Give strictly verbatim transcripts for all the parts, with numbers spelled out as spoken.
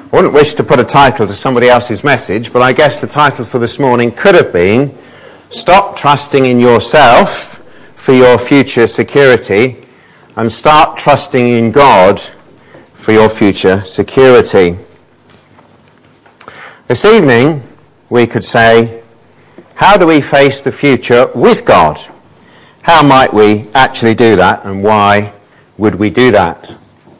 I wouldn't wish to put a title to somebody else's message, but I guess the title for this morning could have been, Stop Trusting in Yourself for Your Future Security and Start Trusting in God for Your Future Security. This evening, we could say, how do we face the future with God? How might we actually do that, and why would we do that?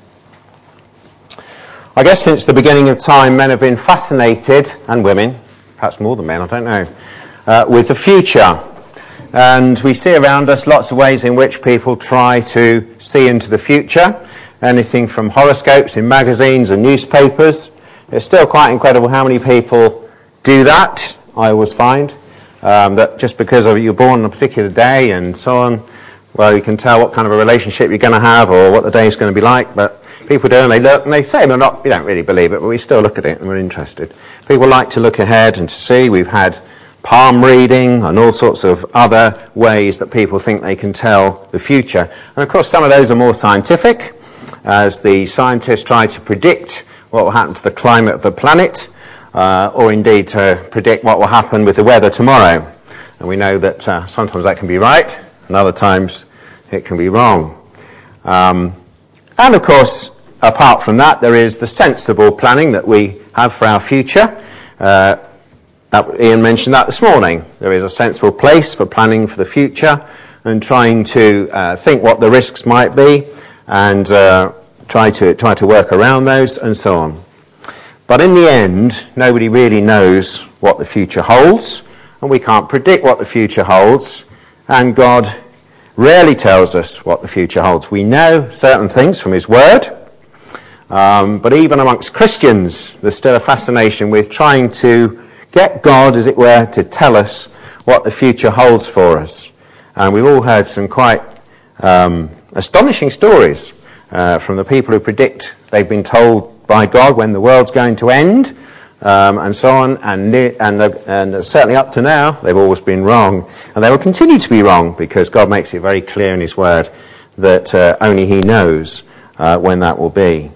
I guess since the beginning of time, men have been fascinated, and women, perhaps more than men, I don't know, uh, with the future. And we see around us lots of ways in which people try to see into the future. Anything from horoscopes in magazines and newspapers. It's still quite incredible how many people do that, I always find. Um, that just because of you're born on a particular day and so on, well, you can tell what kind of a relationship you're going to have or what the day is going to be like. But people do, and they look, and they say, well, not, we don't really believe it, but we still look at it and we're interested. People like to look ahead and to see. We've had palm reading and all sorts of other ways that people think they can tell the future. And of course, some of those are more scientific, as the scientists try to predict what will happen to the climate of the planet, uh, or indeed to predict what will happen with the weather tomorrow. And we know that uh, sometimes that can be right, and other times it can be wrong. Um, and of course, apart from that, there is the sensible planning that we have for our future. Uh, Ian mentioned that this morning. There is a sensible place for planning for the future and trying to uh, think what the risks might be and uh, try to try to work around those and so on. But in the end, nobody really knows what the future holds, and we can't predict what the future holds, and God rarely tells us what the future holds. We know certain things from his word, um, but even amongst Christians, there's still a fascination with trying to get God, as it were, to tell us what the future holds for us. And we've all heard some quite um, astonishing stories uh, from the people who predict they've been told by God when the world's going to end, um, and so on, and, and, and certainly up to now, they've always been wrong. And they will continue to be wrong because God makes it very clear in his word that uh, only he knows uh, when that will be.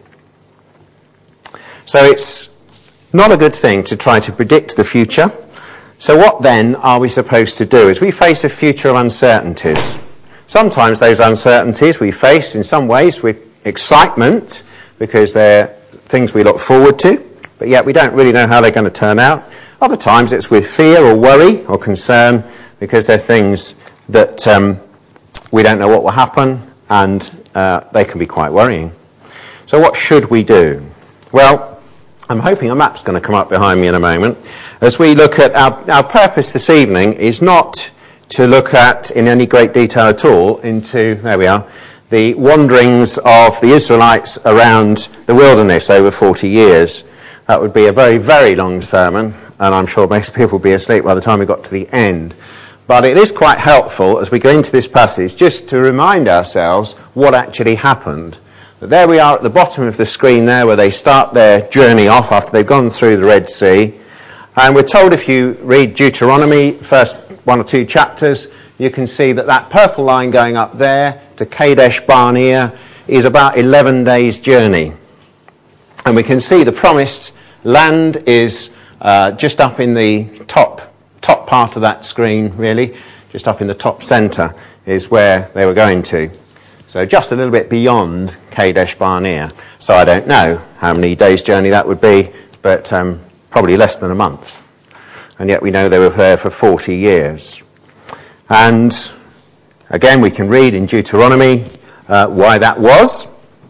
So it's not a good thing to try to predict the future. So what then are we supposed to do as we face a future of uncertainties? Sometimes those uncertainties we face in some ways with excitement because they're things we look forward to, but yet we don't really know how they're going to turn out. Other times it's with fear or worry or concern because they're things that um, we don't know what will happen, and uh, they can be quite worrying. So what should we do? Well, I'm hoping a map's going to come up behind me in a moment. As we look at our, our purpose this evening is not to look at in any great detail at all into, there we are, the wanderings of the Israelites around the wilderness over forty years. That would be a very, very long sermon, and I'm sure most people would be asleep by the time we got to the end. But it is quite helpful as we go into this passage just to remind ourselves what actually happened. But there we are at the bottom of the screen there where they start their journey off after they've gone through the Red Sea. And we're told if you read Deuteronomy, first one or two chapters, you can see that that purple line going up there to Kadesh Barnea is about eleven days' journey. And we can see the promised land is uh, just up in the top top part of that screen, really. Just up in the top centre is where they were going to. So just a little bit beyond Kadesh Barnea. So I don't know how many days' journey that would be, but um, probably less than a month. And yet we know they were there for forty years. And again, we can read in Deuteronomy uh, why that was.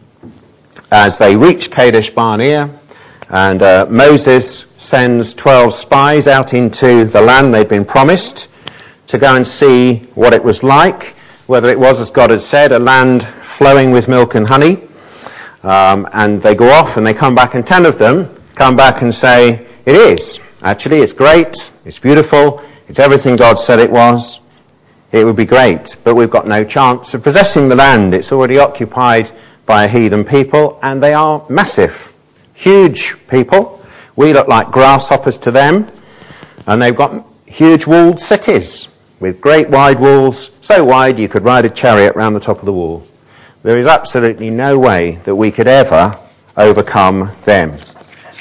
As they reach Kadesh Barnea, and uh, Moses sends twelve spies out into the land they'd been promised to go and see what it was like, whether it was, as God had said, a land flowing with milk and honey. Um, and they go off and they come back, and ten of them come back and say, it is. Actually, it's great, it's beautiful, it's everything God said it was. It would be great, but we've got no chance of possessing the land. It's already occupied by a heathen people, and they are massive, huge people. We look like grasshoppers to them, and they've got huge walled cities with great wide walls, so wide you could ride a chariot round the top of the wall. There is absolutely no way that we could ever overcome them.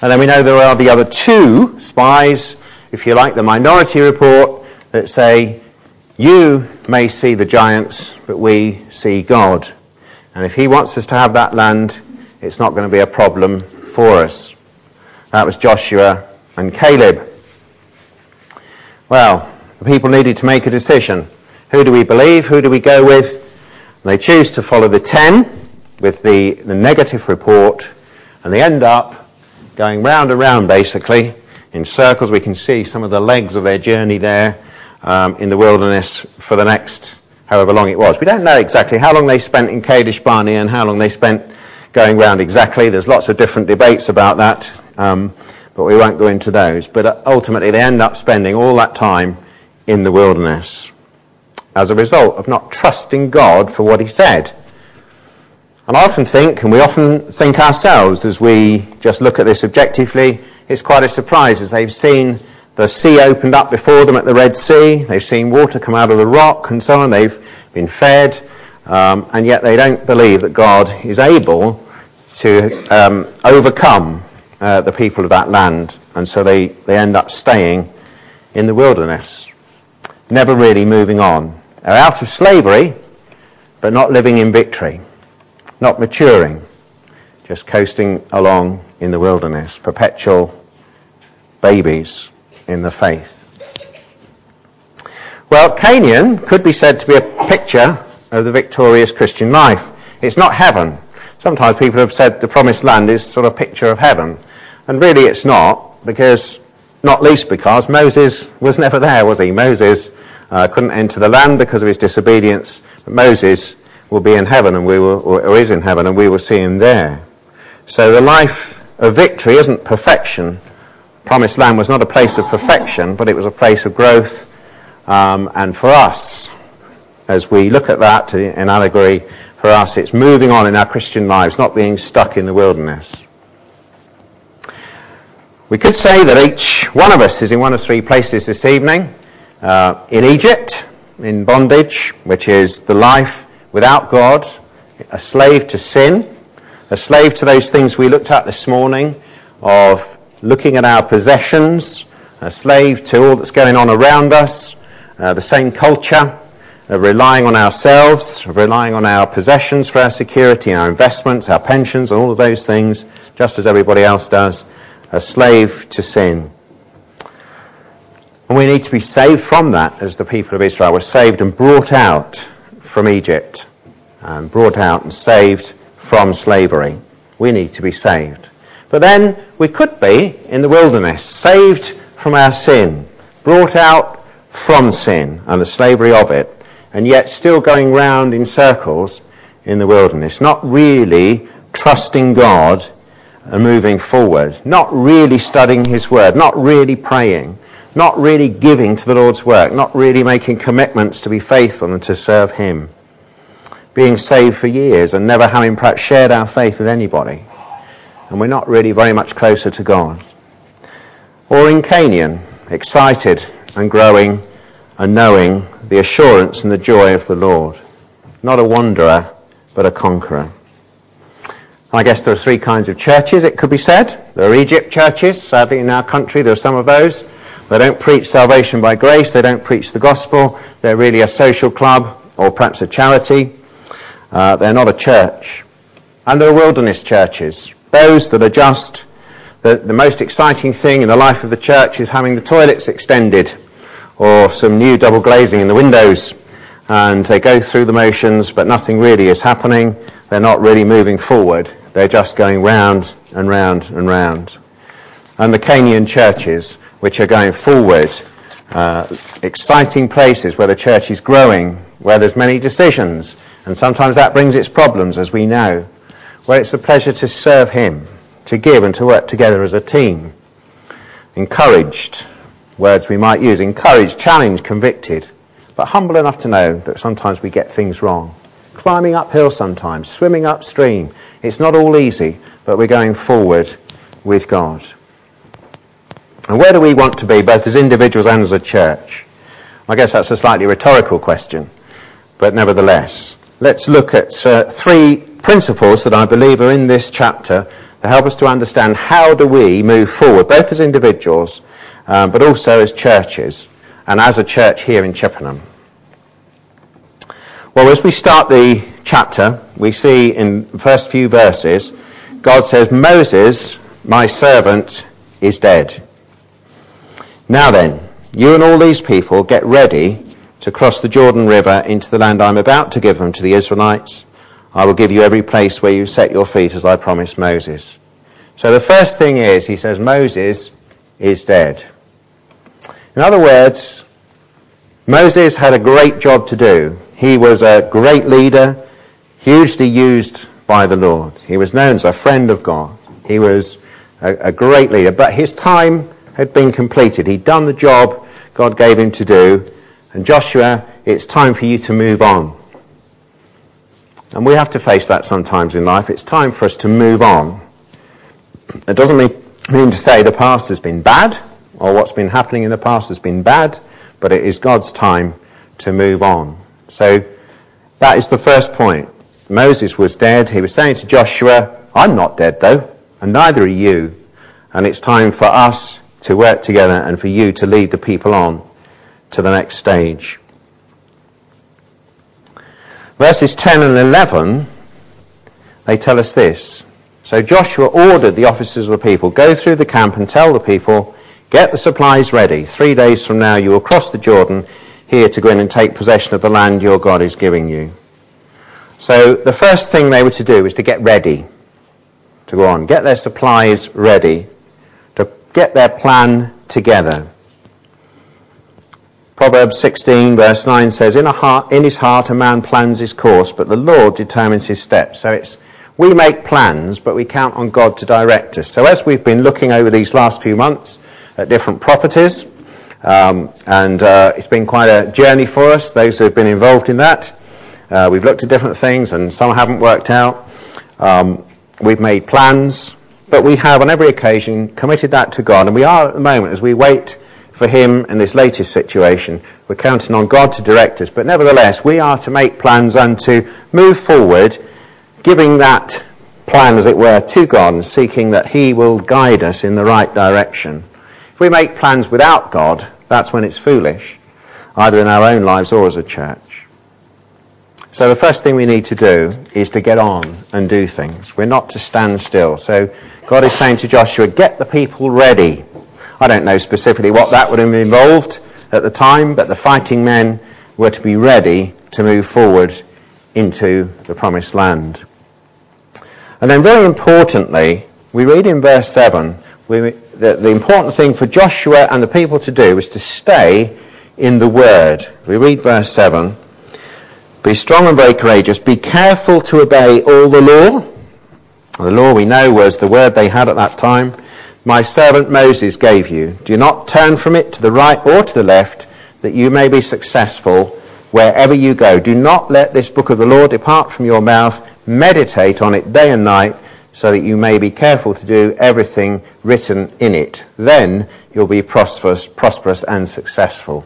And then we know there are the other two spies, if you like, the minority report, that say, you may see the giants, but we see God. And if he wants us to have that land, it's not going to be a problem for us. That was Joshua and Caleb. Well, the people needed to make a decision. Who do we believe? Who do we go with? And they choose to follow the ten with the, the negative report, and they end up going round and round, basically, in circles. We can see some of the legs of their journey there um, in the wilderness for the next however long it was. We don't know exactly how long they spent in Kadesh Barnea and how long they spent going round exactly. There's lots of different debates about that, um, but we won't go into those. But ultimately they end up spending all that time in the wilderness as a result of not trusting God for what he said. And I often think, and we often think ourselves as we just look at this objectively, it's quite a surprise as they've seen the sea opened up before them at the Red Sea, they've seen water come out of the rock and so on, they've been fed, um, and yet they don't believe that God is able to um, overcome uh, the people of that land, and so they, they end up staying in the wilderness, never really moving on. They're out of slavery, but not living in victory, not maturing, just coasting along in the wilderness, perpetual babies in the faith. Well, Canaan could be said to be a picture of the victorious Christian life. It's not heaven. Sometimes people have said the promised land is sort of a picture of heaven, and really it's not, because, not least because Moses was never there, was he? Moses uh, couldn't enter the land because of his disobedience, but Moses will be in heaven, and we will, or is in heaven, and we will see him there. So the life of victory isn't perfection. Promised land was not a place of perfection, but it was a place of growth. Um, and for us, as we look at that in allegory, for us it's moving on in our Christian lives, not being stuck in the wilderness. We could say that each one of us is in one of three places this evening. Uh, in Egypt, in bondage, which is the life without God, a slave to sin, a slave to those things we looked at this morning of looking at our possessions, a slave to all that's going on around us, uh, the same culture, of relying on ourselves, of relying on our possessions for our security, our investments, our pensions, and all of those things, just as everybody else does, a slave to sin. And we need to be saved from that as the people of Israel were saved and brought out from Egypt, and brought out and saved from slavery. We need to be saved. But then we could be in the wilderness, saved from our sin, brought out from sin and the slavery of it, and yet still going round in circles in the wilderness, not really trusting God and moving forward, not really studying his word, not really praying, not really giving to the Lord's work, not really making commitments to be faithful and to serve him, being saved for years and never having perhaps shared our faith with anybody. And we're not really very much closer to God. Or in Canaan, excited and growing and knowing the assurance and the joy of the Lord. Not a wanderer, but a conqueror. I guess there are three kinds of churches, it could be said. There are Egypt churches, sadly in our country there are some of those. They don't preach salvation by grace, they don't preach the gospel, they're really a social club or perhaps a charity. Uh, they're not a church. And there are wilderness churches. Those that are just, the, the most exciting thing in the life of the church is having the toilets extended or some new double glazing in the windows. And they go through the motions, but nothing really is happening. They're not really moving forward. They're just going round and round and round. And the Canaan churches, which are going forward, uh, exciting places where the church is growing, where there's many decisions, and sometimes that brings its problems, as we know, where it's a pleasure to serve him, to give and to work together as a team. Encouraged, words we might use, encouraged, challenged, convicted, but humble enough to know that sometimes we get things wrong. Climbing uphill sometimes, swimming upstream. It's not all easy, but we're going forward with God. And where do we want to be, both as individuals and as a church? I guess that's a slightly rhetorical question, but nevertheless, let's look at uh, three principles that I believe are in this chapter to help us to understand how do we move forward, both as individuals, um, but also as churches, and as a church here in Chippenham. Well, as we start the chapter, we see in the first few verses, God says, Moses, my servant, is dead. Now then, you and all these people get ready to cross the Jordan River into the land I'm about to give them to the Israelites. I will give you every place where you set your feet as I promised Moses. So the first thing is, he says, Moses is dead. In other words, Moses had a great job to do. He was a great leader, hugely used by the Lord. He was known as a friend of God. He was a, a great leader, but his time had been completed. He'd done the job God gave him to do. And Joshua, it's time for you to move on. And we have to face that sometimes in life. It's time for us to move on. It doesn't mean, mean to say the past has been bad, or what's been happening in the past has been bad, but it is God's time to move on. So that is the first point. Moses was dead. He was saying to Joshua, I'm not dead though, and neither are you. And it's time for us to work together and for you to lead the people on to the next stage. Verses ten and eleven, they tell us this. So Joshua ordered the officers of the people, go through the camp and tell the people, get the supplies ready. Three days from now you will cross the Jordan here to go in and take possession of the land your God is giving you. So the first thing they were to do was to get ready to go on, get their supplies ready, to get their plan together. Proverbs sixteen verse nine says, in, a heart, in his heart a man plans his course, but the Lord determines his steps. So it's we make plans, but we count on God to direct us. So as we've been looking over these last few months at different properties, um, and uh, it's been quite a journey for us, those who have been involved in that. Uh, we've looked at different things, and some haven't worked out. Um, we've made plans, but we have on every occasion committed that to God, and we are at the moment, as we wait for him in this latest situation, we're counting on God to direct us. But nevertheless, we are to make plans and to move forward, giving that plan, as it were, to God and seeking that he will guide us in the right direction. If we make plans without God, that's when it's foolish, either in our own lives or as a church. So the first thing we need to do is to get on and do things. We're not to stand still. So God is saying to Joshua, get the people ready. I don't know specifically what that would have involved at the time, but the fighting men were to be ready to move forward into the promised land. And then very importantly, we read in verse seven, we, that the important thing for Joshua and the people to do was to stay in the word. We read verse seven, be strong and very courageous, be careful to obey all the law. The law we know was the word they had at that time. My servant Moses gave you. Do not turn from it to the right or to the left, that you may be successful wherever you go. Do not let this book of the law depart from your mouth. Meditate on it day and night, so that you may be careful to do everything written in it. Then you'll be prosperous, prosperous and successful.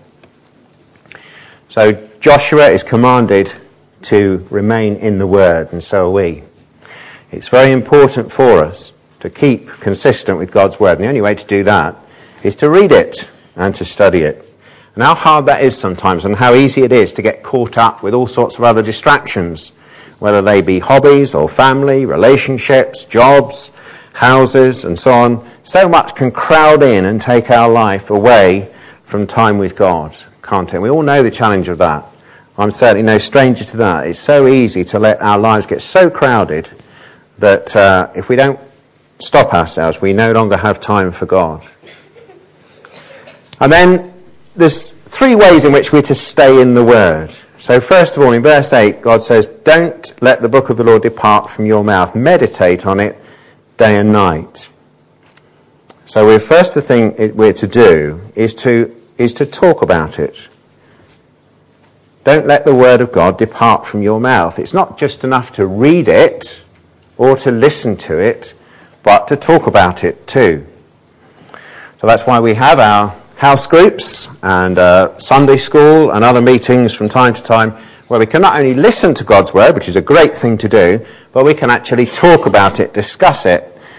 So Joshua is commanded to remain in the word, and so are we. It's very important for us to keep consistent with God's word. And the only way to do that is to read it and to study it. And how hard that is sometimes, and how easy it is to get caught up with all sorts of other distractions, whether they be hobbies or family, relationships, jobs, houses, and so on. So much can crowd in and take our life away from time with God, can't it? We all know the challenge of that. I'm certainly no stranger to that. It's so easy to let our lives get so crowded that uh, if we don't stop ourselves, we no longer have time for God. And then there's three ways in which we're to stay in the word. So first of all, in verse eight, God says, don't let the book of the Lord depart from your mouth. Meditate on it day and night. So the first thing we're to do is to is to talk about it. Don't let the word of God depart from your mouth. It's not just enough to read it or to listen to it, but to talk about it too. So that's why we have our house groups and uh, Sunday school and other meetings from time to time where we can not only listen to God's word, which is a great thing to do, but we can actually talk about it, discuss it,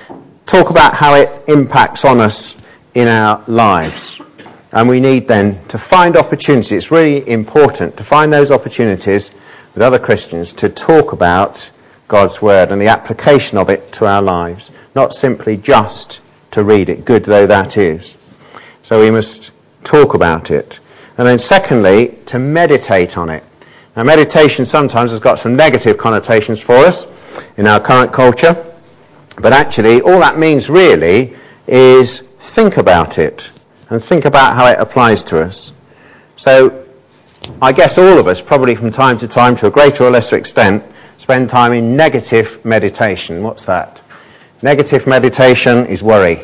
talk about how it impacts on us in our lives. And we need then to find opportunities. It's really important to find those opportunities with other Christians to talk about God's Word and the application of it to our lives, not simply just to read it, good though that is. So we must talk about it. And then secondly, to meditate on it. Now meditation sometimes has got some negative connotations for us in our current culture, but actually all that means really is think about it and think about how it applies to us. So I guess all of us, probably from time to time to a greater or lesser extent, spend time in negative meditation. What's that? Negative meditation is worry.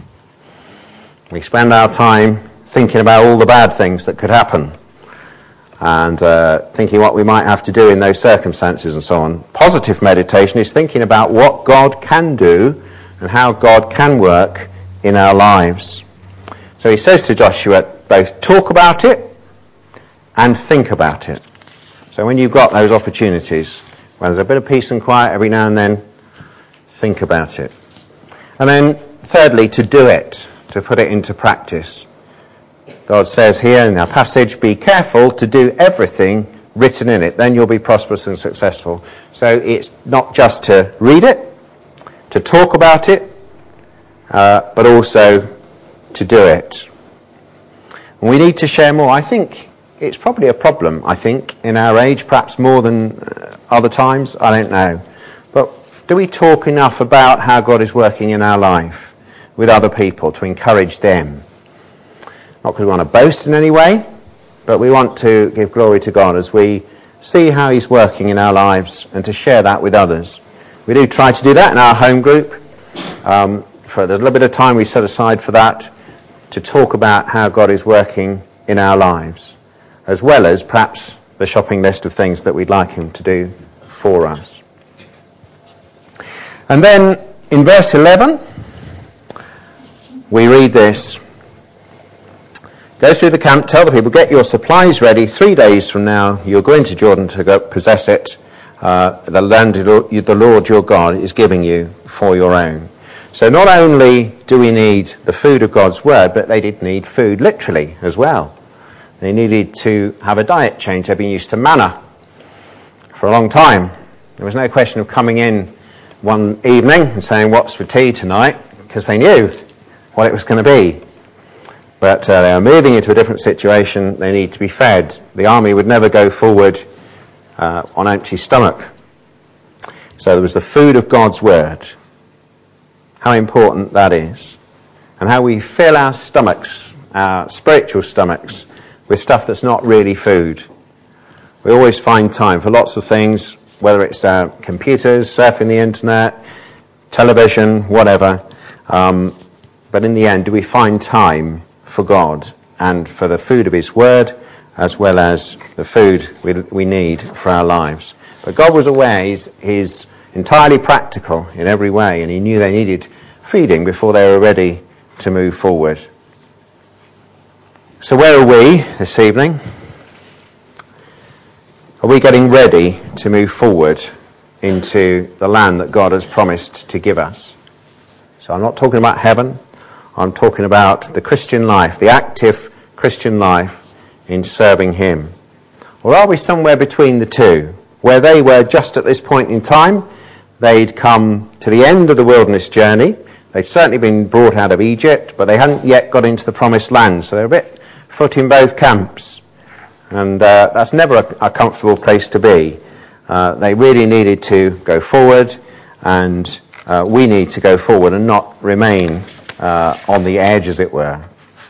We spend our time thinking about all the bad things that could happen and uh, thinking what we might have to do in those circumstances and so on. Positive meditation is thinking about what God can do and how God can work in our lives. So he says to Joshua, both talk about it and think about it. So when you've got those opportunities, when there's a bit of peace and quiet every now and then, think about it. And then thirdly, to do it, to put it into practice. God says here in our passage, be careful to do everything written in it, then you'll be prosperous and successful. So it's not just to read it, to talk about it, uh, but also to do it. And we need to share more. I think it's probably a problem, I think, in our age, perhaps more than uh, other times, I don't know. But do we talk enough about how God is working in our life with other people to encourage them? Not because we want to boast in any way, but we want to give glory to God as we see how he's working in our lives and to share that with others. We do try to do that in our home group. Um, for a little bit of time we set aside for that, to talk about how God is working in our lives, as well as perhaps the shopping list of things that we'd like him to do for us. And then in verse eleven, we read this. Go through the camp, tell the people, get your supplies ready. Three days from now, you'll go into Jordan to go possess it. Uh, the land the Lord your God is giving you for your own. So not only do we need the food of God's word, but they did need food literally as well. They needed to have a diet change. They'd been used to manna for a long time. There was no question of coming in one evening and saying, what's for tea tonight? Because they knew what it was going to be. But uh, they are moving into a different situation. They need to be fed. The army would never go forward uh, on empty stomach. So there was the food of God's word. How important that is. And how we fill our stomachs, our spiritual stomachs, with stuff that's not really food. We always find time for lots of things, whether it's uh, computers, surfing the internet, television, whatever. Um, but in the end, do we find time for God and for the food of his word, as well as the food we, we need for our lives? But God was aware he's, he's entirely practical in every way, and he knew they needed feeding before they were ready to move forward. So where are we this evening? Are we getting ready to move forward into the land that God has promised to give us? So I'm not talking about heaven. I'm talking about the Christian life, the active Christian life in serving him. Or are we somewhere between the two, where they were just at this point in time? They'd come to the end of the wilderness journey. They'd certainly been brought out of Egypt, but they hadn't yet got into the promised land. So they're a bit foot in both camps. And uh, that's never a, a comfortable place to be. Uh, they really needed to go forward, and uh, we need to go forward and not remain uh, on the edge, as it were.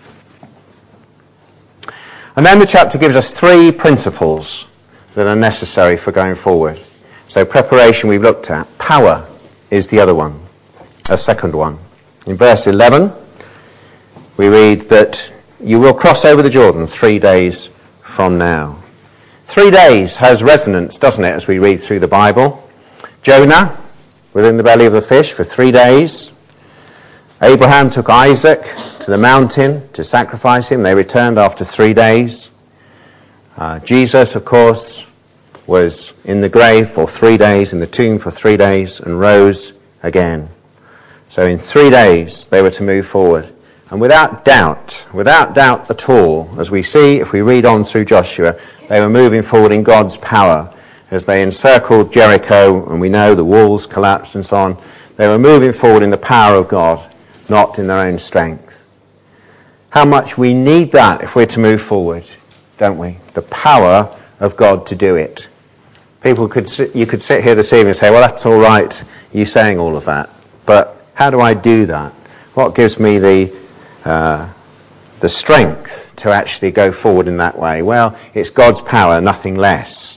And then the chapter gives us three principles that are necessary for going forward. So preparation we've looked at. Power is the other one, a second one. In verse eleven, we read that you will cross over the Jordan three days from now. Three days has resonance, doesn't it, as we read through the Bible? Jonah, within the belly of the fish for three days. Abraham took Isaac to the mountain to sacrifice him. They returned after three days. Uh, Jesus, of course, was in the grave for three days, in the tomb for three days, and rose again. So in three days they were to move forward. And without doubt, without doubt at all, as we see if we read on through Joshua, they were moving forward in God's power. As they encircled Jericho, and we know the walls collapsed and so on, they were moving forward in the power of God, not in their own strength. How much we need that if we're to move forward, don't we? The power of God to do it. People could sit, you could sit here this evening and say, well, that's all right, you saying all of that. But how do I do that? What gives me the uh, the strength to actually go forward in that way? Well, it's God's power, nothing less.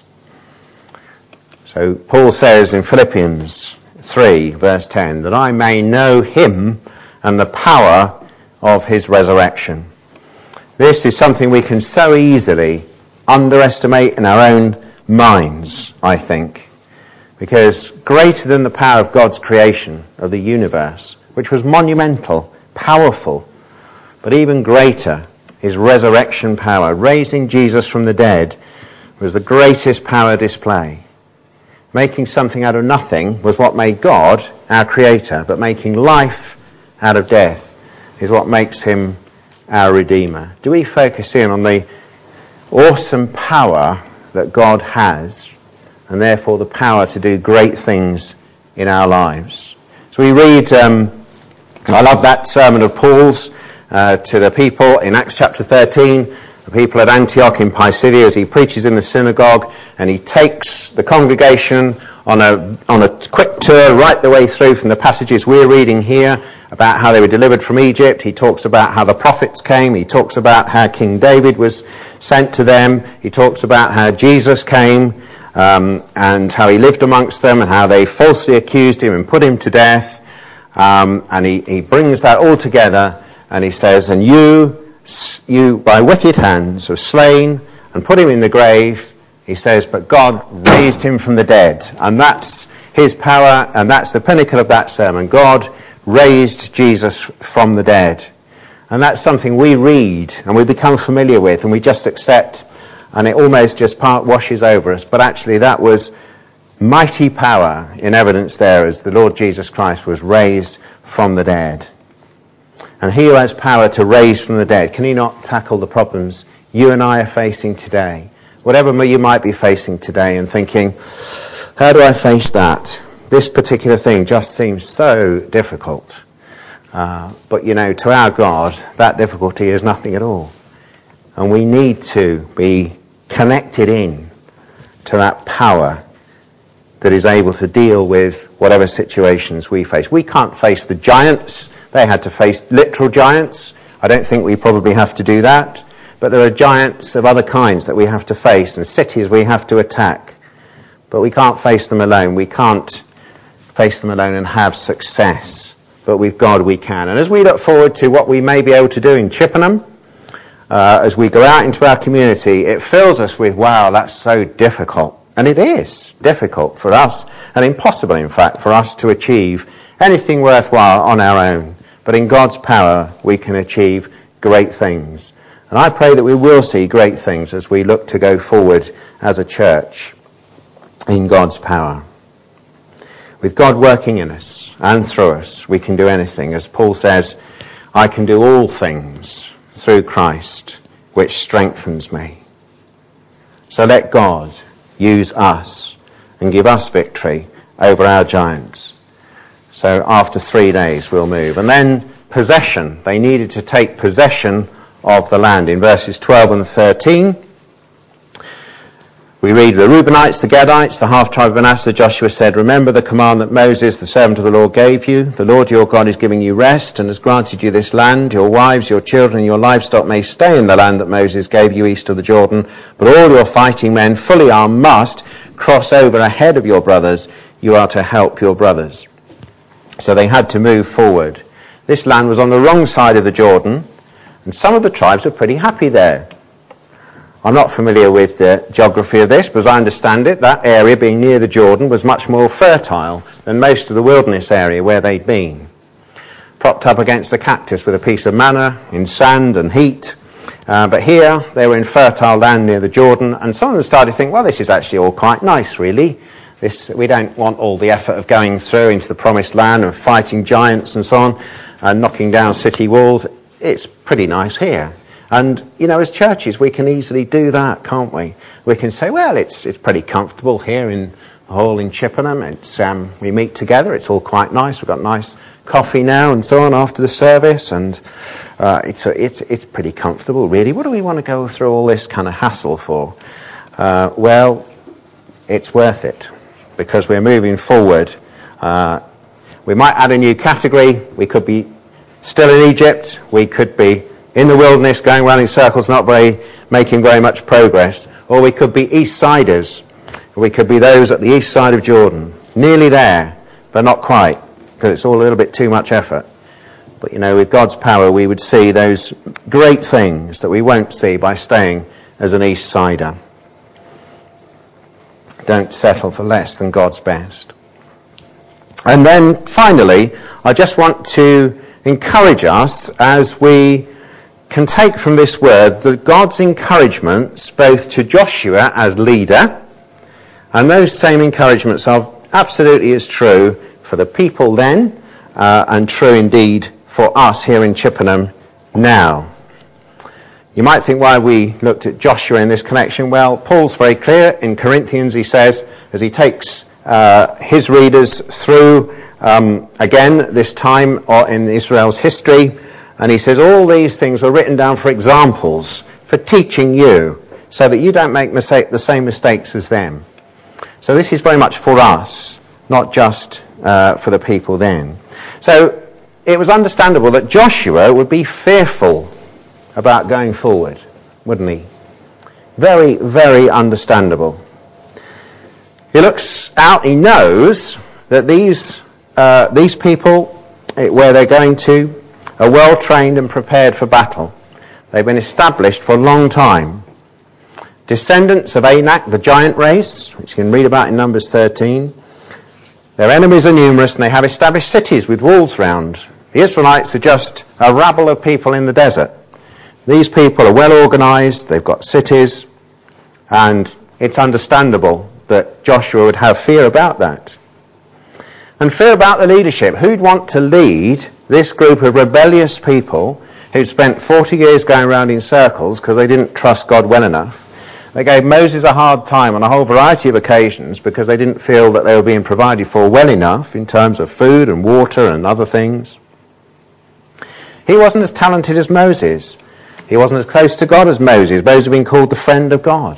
So Paul says in Philippians three, verse ten, that I may know him and the power of his resurrection. This is something we can so easily underestimate in our own minds, I think. Because greater than the power of God's creation of the universe, which was monumental, powerful, but even greater, his resurrection power, raising Jesus from the dead, was the greatest power display. Making something out of nothing was what made God our creator, but making life out of death is what makes him our Redeemer. Do we focus in on the awesome power that God has, and therefore the power to do great things in our lives? So we read, um, I love that sermon of Paul's uh, to the people in Acts chapter thirteen, the people at Antioch in Pisidia, as he preaches in the synagogue, and he takes the congregation on a on a quick tour right the way through from the passages we're reading here about how they were delivered from Egypt. He talks about how the prophets came. He talks about how King David was sent to them. He talks about how Jesus came um, and how he lived amongst them and how they falsely accused him and put him to death. Um, and he, he brings that all together and he says, and you, you by wicked hands have slain and put him in the grave. He says, but God raised him from the dead. And that's his power, and that's the pinnacle of that sermon. God raised Jesus from the dead. And that's something we read and we become familiar with and we just accept, and it almost just part washes over us. But actually that was mighty power in evidence there as the Lord Jesus Christ was raised from the dead. And he who has power to raise from the dead, can he not tackle the problems you and I are facing today? Whatever you might be facing today and thinking, how do I face that? This particular thing just seems so difficult. Uh, but, you know, to our God, that difficulty is nothing at all. And we need to be connected in to that power that is able to deal with whatever situations we face. We can't face the giants. They had to face literal giants. I don't think we probably have to do that. But there are giants of other kinds that we have to face and cities we have to attack. But we can't face them alone. We can't face them alone and have success. But with God we can. And as we look forward to what we may be able to do in Chippenham, uh, as we go out into our community, it fills us with, wow, that's so difficult. And it is difficult for us, and impossible, in fact, for us to achieve anything worthwhile on our own. But in God's power, we can achieve great things. And I pray that we will see great things as we look to go forward as a church in God's power. With God working in us and through us, we can do anything. As Paul says, I can do all things through Christ, which strengthens me. So let God use us and give us victory over our giants. So after three days we'll move. And then possession. They needed to take possession of the land. In verses twelve and thirteen, we read, the Reubenites, the Gadites, the half-tribe of Manasseh, Joshua said, remember the command that Moses, the servant of the Lord, gave you. The Lord your God is giving you rest and has granted you this land. Your wives, your children, and your livestock may stay in the land that Moses gave you east of the Jordan. But all your fighting men, fully armed, must cross over ahead of your brothers. You are to help your brothers. So they had to move forward. This land was on the wrong side of the Jordan, and some of the tribes were pretty happy there. I'm not familiar with the geography of this, but as I understand it, that area being near the Jordan was much more fertile than most of the wilderness area where they'd been. Propped up against the cactus with a piece of manna in sand and heat. Uh, but here, they were in fertile land near the Jordan, and some of them started to think, well, this is actually all quite nice, really. This, we don't want all the effort of going through into the promised land and fighting giants and so on, and knocking down city walls. It's pretty nice here. And, you know, as churches, we can easily do that, can't we? We can say, well, it's it's pretty comfortable here in the hall in Chippenham. It's, um, we meet together. It's all quite nice. We've got nice coffee now and so on after the service. And uh, it's, a, it's, it's pretty comfortable, really. What do we want to go through all this kind of hassle for? Uh, well, it's worth it because we're moving forward. Uh, we might add a new category. We could be still in Egypt. We could be in the wilderness, going round in circles, not very, making very much progress. Or we could be East-siders. We could be those at the east side of Jordan. Nearly there, but not quite, because it's all a little bit too much effort. But, you know, with God's power, we would see those great things that we won't see by staying as an East-sider. Don't settle for less than God's best. And then, finally, I just want to encourage us as we can take from this word that God's encouragements both to Joshua as leader, and those same encouragements are absolutely as true for the people then uh, and true indeed for us here in Chippenham now. You might think, why we looked at Joshua in this connection? Well, Paul's very clear. In Corinthians he says, as he takes uh, his readers through um, again this time in Israel's history, and he says, all these things were written down for examples, for teaching you, so that you don't make mistake, the same mistakes as them. So this is very much for us, not just uh, for the people then. So it was understandable that Joshua would be fearful about going forward, wouldn't he? Very, very understandable. He looks out, he knows that these, uh, these people, where they're going to, are well trained and prepared for battle. They've been established for a long time. Descendants of Anak, the giant race, which you can read about in Numbers thirteen. Their enemies are numerous and they have established cities with walls round. The Israelites are just a rabble of people in the desert. These people are well organised, they've got cities, and it's understandable that Joshua would have fear about that. And fear about the leadership. Who'd want to lead this group of rebellious people who'd spent forty years going around in circles because they didn't trust God well enough? They gave Moses a hard time on a whole variety of occasions because they didn't feel that they were being provided for well enough in terms of food and water and other things. He wasn't as talented as Moses. He wasn't as close to God as Moses. Moses had been called the friend of God.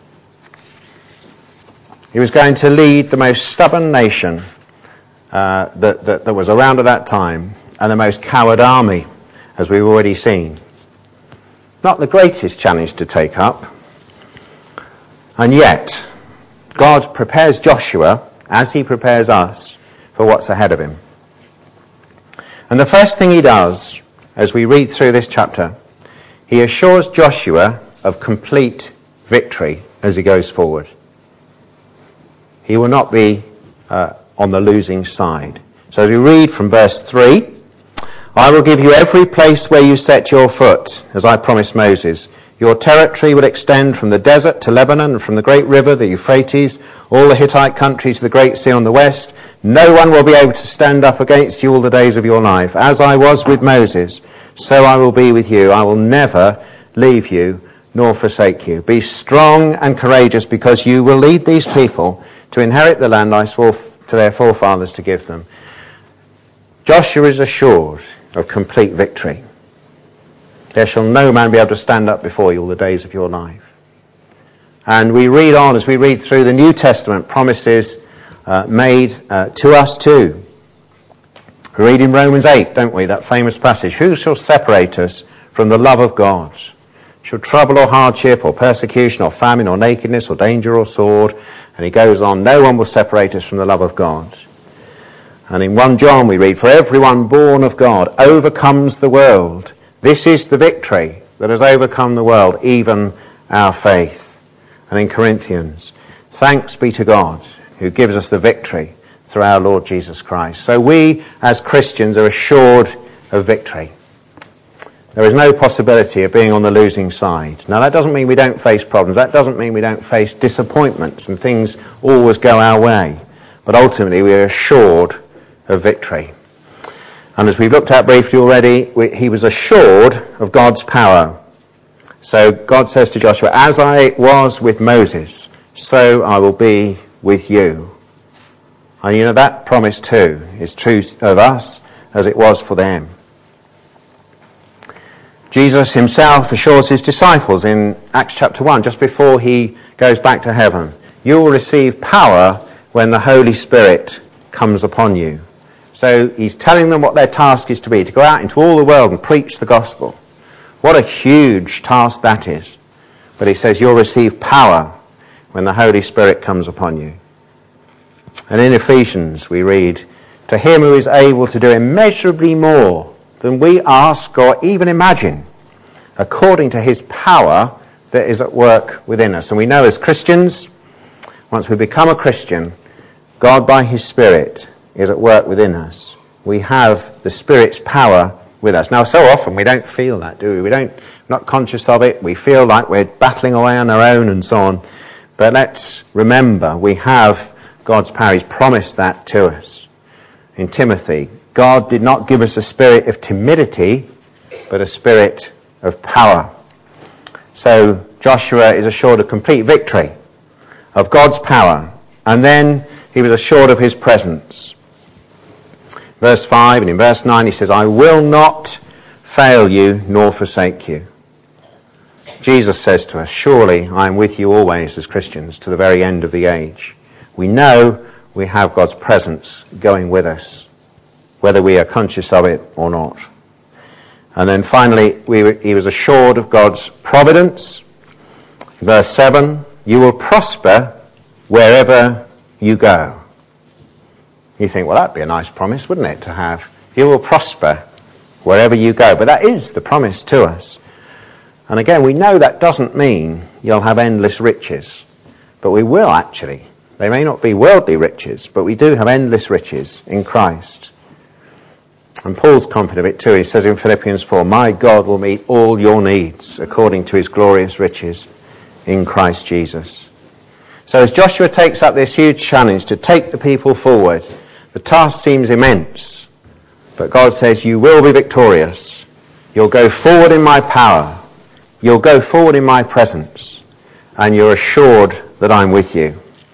He was going to lead the most stubborn nation uh, that, that, that was around at that time, and the most coward army, as we've already seen. Not the greatest challenge to take up. And yet, God prepares Joshua, as he prepares us, for what's ahead of him. And the first thing he does, as we read through this chapter, he assures Joshua of complete victory as he goes forward. He will not be uh, on the losing side. So as we read from verse three, I will give you every place where you set your foot, as I promised Moses. Your territory will extend from the desert to Lebanon, and from the great river, the Euphrates, all the Hittite country to the great sea on the west. No one will be able to stand up against you all the days of your life. As I was with Moses, so I will be with you. I will never leave you nor forsake you. Be strong and courageous, because you will lead these people to inherit the land I swore to their forefathers to give them. Joshua is assured of complete victory. There shall no man be able to stand up before you all the days of your life. And we read on, as we read through the New Testament, promises uh, made uh, to us too. We read in Romans eight, don't we, that famous passage, who shall separate us from the love of God? Shall trouble or hardship or persecution or famine or nakedness or danger or sword? And he goes on, no one will separate us from the love of God. And in First John we read, for everyone born of God overcomes the world. This is the victory that has overcome the world, even our faith. And in Corinthians, thanks be to God who gives us the victory through our Lord Jesus Christ. So we as Christians are assured of victory. There is no possibility of being on the losing side. Now, that doesn't mean we don't face problems. That doesn't mean we don't face disappointments and things always go our way. But ultimately, we are assured of victory. And as we've looked at briefly already, we, he was assured of God's power. So God says to Joshua, as I was with Moses, so I will be with you. And you know, that promise too is true of us as it was for them. Jesus himself assures his disciples in Acts chapter one, just before he goes back to heaven, you will receive power when the Holy Spirit comes upon you. So he's telling them what their task is to be, to go out into all the world and preach the gospel. What a huge task that is. But he says you'll receive power when the Holy Spirit comes upon you. And in Ephesians we read, to him who is able to do immeasurably more than we ask or even imagine, according to his power that is at work within us. And we know as Christians, once we become a Christian, God by his Spirit is at work within us. We have the Spirit's power with us. Now, so often we don't feel that, do we? We don't, not conscious of it. We feel like we're battling away on our own and so on. But let's remember, we have God's power. He's promised that to us. In Timothy, God did not give us a spirit of timidity, but a spirit of power. So Joshua is assured of complete victory, of God's power. And then he was assured of his presence. Verse five, and in verse nine he says, I will not fail you nor forsake you. Jesus says to us, surely I am with you always as Christians to the very end of the age. We know we have God's presence going with us, whether we are conscious of it or not. And then finally, we were, he was assured of God's providence. Verse seven, you will prosper wherever you go. You think, well, that'd be a nice promise, wouldn't it, to have? You will prosper wherever you go. But that is the promise to us. And again, we know that doesn't mean you'll have endless riches. But we will actually. They may not be worldly riches, but we do have endless riches in Christ. And Paul's confident of it too. He says in Philippians four, my God will meet all your needs according to his glorious riches in Christ Jesus. So as Joshua takes up this huge challenge to take the people forward, the task seems immense. But God says, you will be victorious. You'll go forward in my power. You'll go forward in my presence. And you're assured that I'm with you.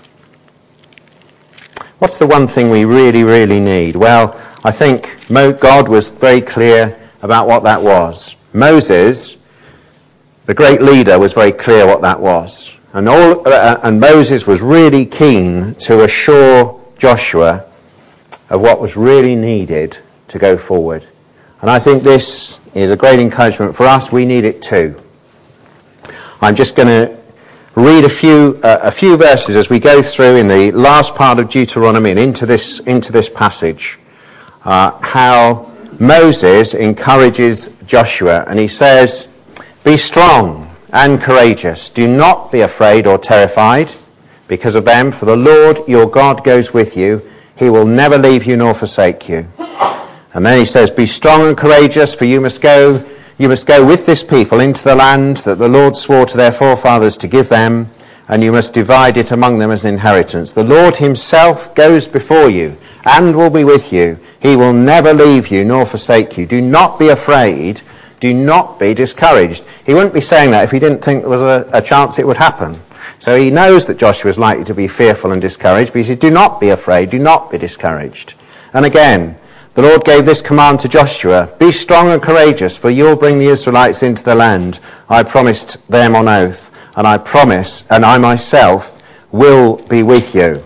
What's the one thing we really, really need? Well, I think God was very clear about what that was. Moses, the great leader, was very clear what that was. And, all, uh, and Moses was really keen to assure Joshua of what was really needed to go forward. And I think this is a great encouragement for us. We need it too. I'm just going to read a few uh, a few verses as we go through in the last part of Deuteronomy and into this into this passage. Uh, how Moses encourages Joshua, and he says, be strong and courageous. Do not be afraid or terrified because of them, for the Lord your God goes with you. He will never leave you nor forsake you. And then he says, be strong and courageous, for you must go you must go with this people into the land that the Lord swore to their forefathers to give them, and you must divide it among them as an inheritance. The Lord himself goes before you and will be with you. He will never leave you nor forsake you. Do not be afraid. Do not be discouraged. He wouldn't be saying that if he didn't think there was a, a chance it would happen. So he knows that Joshua is likely to be fearful and discouraged, but he said, do not be afraid, do not be discouraged. And again, the Lord gave this command to Joshua, be strong and courageous, for you'll bring the Israelites into the land I promised them on oath, and I promise, and I myself will be with you.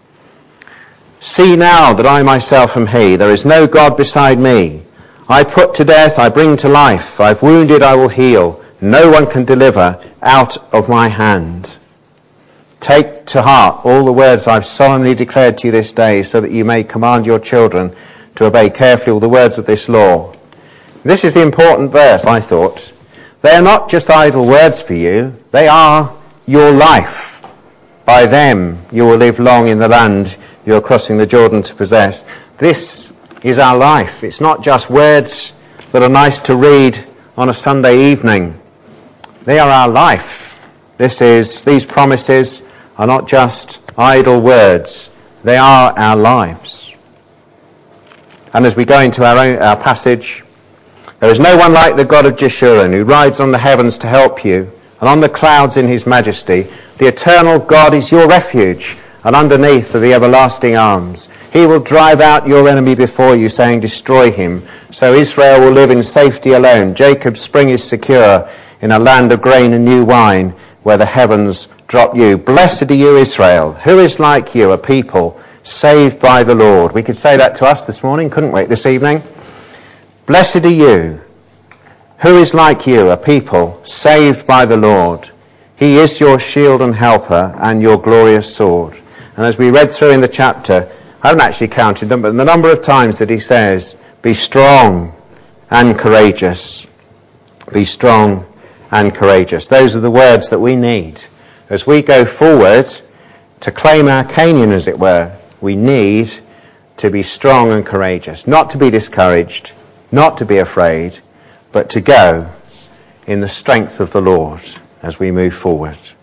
See now that I myself am he, there is no God beside me. I put to death, I bring to life, I've wounded, I will heal. No one can deliver out of my hand. Take to heart all the words I've solemnly declared to you this day, so that you may command your children to obey carefully all the words of this law. This is the important verse, I thought. They are not just idle words for you, they are your life. By them you will live long in the land you are crossing the Jordan to possess. This is our life. It's not just words that are nice to read on a Sunday evening. They are our life. This is, these promises are not just idle words. They are our lives. And as we go into our own, our passage, there is no one like the God of Jeshurun, who rides on the heavens to help you, and on the clouds in his majesty. The eternal God is your refuge, and underneath are the everlasting arms. He will drive out your enemy before you, saying, destroy him. So Israel will live in safety alone. Jacob's spring is secure in a land of grain and new wine, where the heavens drop you. Blessed are you, Israel. Who is like you, a people saved by the Lord? We could say that to us this morning, couldn't we, this evening? Blessed are you. Who is like you, a people saved by the Lord? He is your shield and helper and your glorious sword. And as we read through in the chapter, I haven't actually counted them, but the number of times that he says, be strong and courageous. Be strong and courageous. Those are the words that we need. As we go forward to claim our Canaan, as it were, we need to be strong and courageous. Not to be discouraged, not to be afraid, but to go in the strength of the Lord as we move forward.